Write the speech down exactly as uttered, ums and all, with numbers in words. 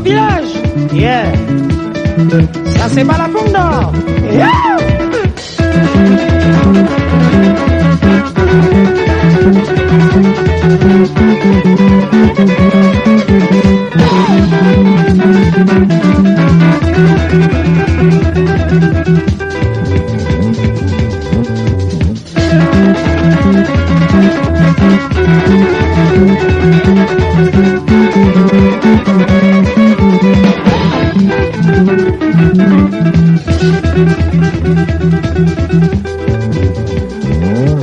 village. Yeah. Ça c'est pas la Pong Nord. Yeah.